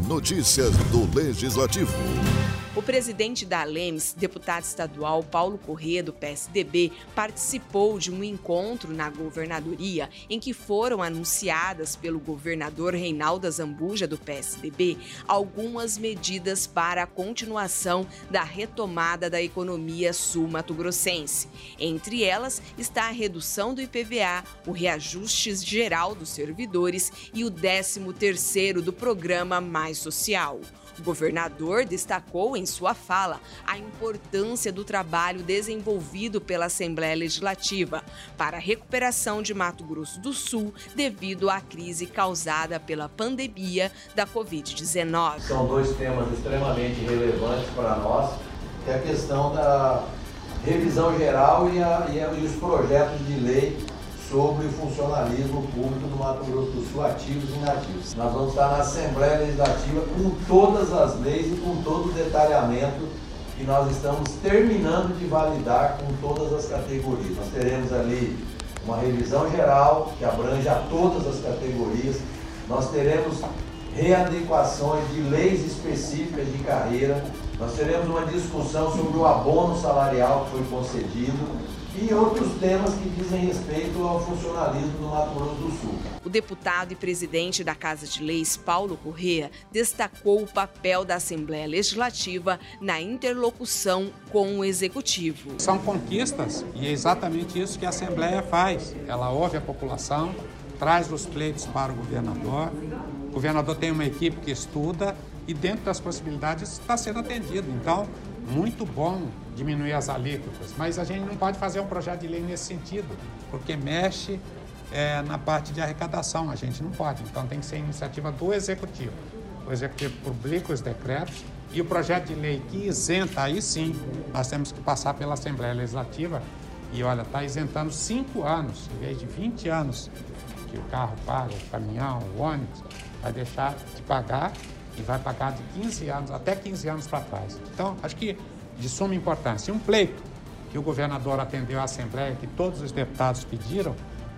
Notícias do Legislativo. O presidente da Alemes, deputado estadual Paulo Corrêa, do PSDB, participou de um encontro na governadoria em que foram anunciadas pelo governador Reinaldo Azambuja, do PSDB, algumas medidas para a continuação da retomada da economia sul-mato-grossense. Entre elas está a redução do IPVA, o reajuste geral dos servidores e o 13º do programa Mais Social. O governador destacou em sua fala a importância do trabalho desenvolvido pela Assembleia Legislativa para a recuperação de Mato Grosso do Sul devido à crise causada pela pandemia da Covid-19. São dois temas extremamente relevantes para nós, que é a questão da revisão geral e os projetos de lei sobre o funcionalismo público do Mato Grosso do Sul, ativos e inativos. Nós vamos estar na Assembleia Legislativa com todas as leis e com todo o detalhamento que nós estamos terminando de validar com todas as categorias. Nós teremos ali uma revisão geral que abrange a todas as categorias. Nós teremos readequações de leis específicas de carreira. Nós teremos uma discussão sobre o abono salarial que foi concedido e outros temas que dizem respeito ao funcionalismo do Mato Grosso do Sul. O deputado e presidente da Casa de Leis, Paulo Corrêa, destacou o papel da Assembleia Legislativa na interlocução com o Executivo. São conquistas e é exatamente isso que a Assembleia faz. Ela ouve a população, traz os pleitos para o governador. O governador tem uma equipe que estuda e dentro das possibilidades está sendo atendido. Então, muito bom diminuir as alíquotas, mas a gente não pode fazer um projeto de lei nesse sentido, porque mexe na parte de arrecadação, a gente não pode. Então tem que ser iniciativa do Executivo. O Executivo publica os decretos e o projeto de lei que isenta, aí sim, nós temos que passar pela Assembleia Legislativa e, olha, está isentando 5 anos, em vez de 20 anos que o carro paga, o caminhão, o ônibus, vai deixar de pagar e vai pagar de 15 anos, até 15 anos para trás. Então, acho que de suma importância. Um pleito que o governador atendeu à Assembleia, que todos os deputados pediram,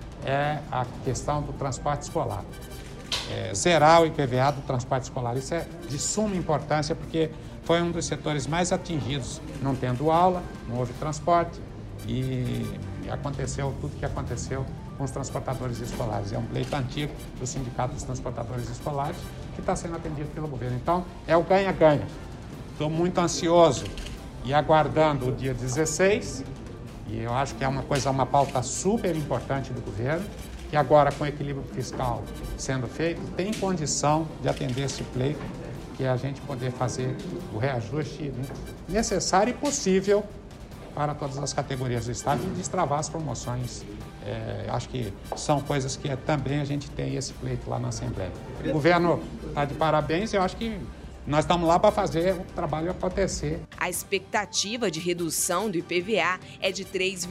é a questão do transporte escolar. Zerar o IPVA do transporte escolar. Isso é de suma importância, porque foi um dos setores mais atingidos, não tendo aula, não houve transporte e aconteceu tudo que aconteceu com os transportadores escolares. É um pleito antigo do Sindicato dos Transportadores Escolares que está sendo atendido pelo governo. Então, é o ganha-ganha. Estou muito ansioso e aguardando o dia 16, e eu acho que é uma pauta super importante do governo, que agora, com o equilíbrio fiscal sendo feito, tem condição de atender esse pleito, que é a gente poder fazer o reajuste necessário e possível para todas as categorias do Estado e destravar as promoções. Acho que são coisas que também a gente tem esse pleito lá na Assembleia. O governo está de parabéns, eu acho que nós estamos lá para fazer o trabalho acontecer. A expectativa de redução do IPVA é de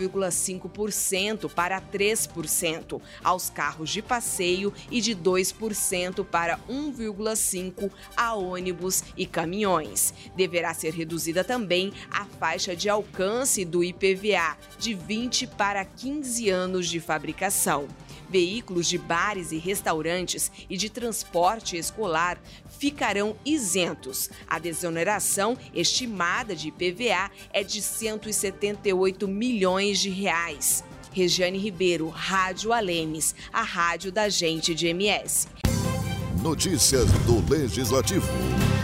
3,5% para 3% aos carros de passeio e de 2% para 1,5% a ônibus e caminhões. Deverá ser reduzida também a faixa de alcance do IPVA de 20 para 15 anos de fabricação. Veículos de bares e restaurantes e de transporte escolar ficarão isentos. A desoneração estimada de IPVA é de R$ 178 milhões. Regiane Ribeiro, Rádio Alemes, a rádio da gente de MS. Notícias do Legislativo.